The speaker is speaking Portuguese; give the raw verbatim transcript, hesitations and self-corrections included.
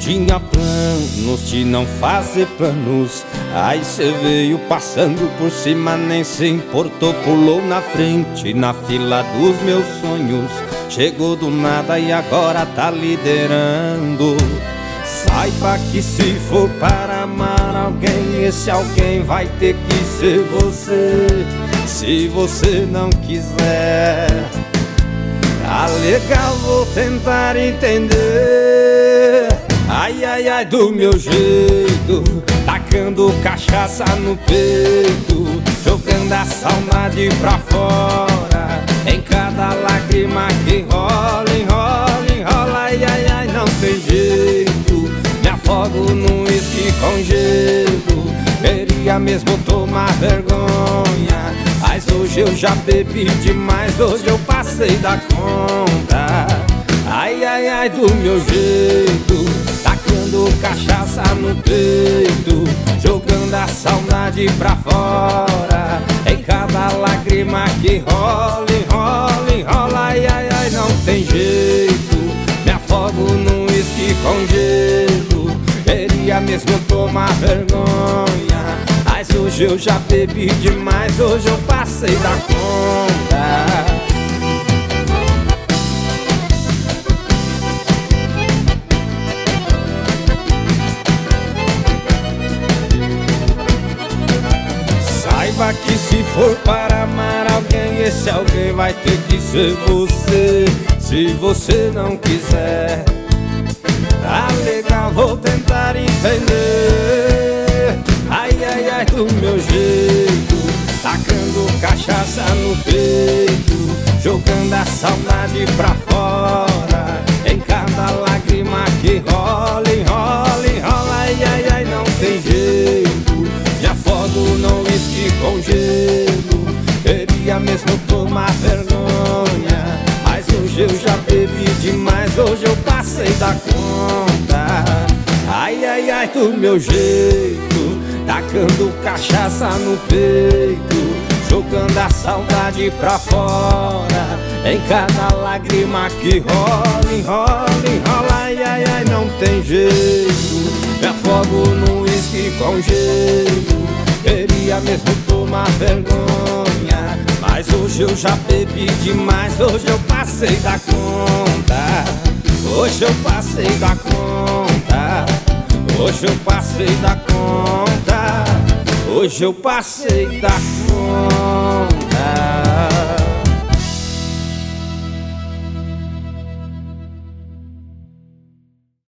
tinha planos de não fazer planos. Aí cê veio passando por cima, nem se importou, pulou na frente, na fila dos meus sonhos. Chegou do nada e agora tá liderando. Saiba que se for para amar alguém, esse alguém vai ter que ser você. Se você não quiser, tá legal, vou tentar entender. Ai, ai, ai, do meu jeito, tacando cachaça no peito, jogando a saudade pra fora. Em cada lágrima que rola, enrola, enrola. Ai, ai, ai, não tem jeito, me afogo num uísque com gelo. Queria mesmo tomar vergonha, mas hoje eu já bebi demais, hoje eu passei da conta. Ai, ai, ai, do meu jeito, tacando cachaça no peito, jogando a saudade pra fora. Em cada lágrima que rola, enrola, enrola. Ai, ai, ai, não tem jeito, me afogo num uísque com gelo. Queria mesmo tomar vergonha, mas hoje eu já bebi demais, hoje eu passei da conta. Saiba que se for para amar alguém, esse alguém vai ter que ser você. Se você não quiser, tá legal, vou tentar entender. Ai, ai, ai, do meu jeito, tacando cachaça no peito, jogando a saudade pra fora. Em cada lágrima que rola, enrola, enrola. Ai, ai, ai, não tem jeito, me afogo num uísque com gelo. Queria mesmo tomar vergonha, mas hoje eu já bebi demais, hoje eu passei da conta. Ai, ai, ai, do meu jeito, tacando cachaça no peito, jogando a saudade pra fora. Em cada lágrima que rola, enrola, enrola. Ai, ai, ai, não tem jeito, me afogo num uísque com gelo. Queria mesmo tomar vergonha, mas hoje eu já bebi demais, hoje eu passei da conta. Hoje eu passei da conta, hoje eu passei da conta, hoje eu passei da conta.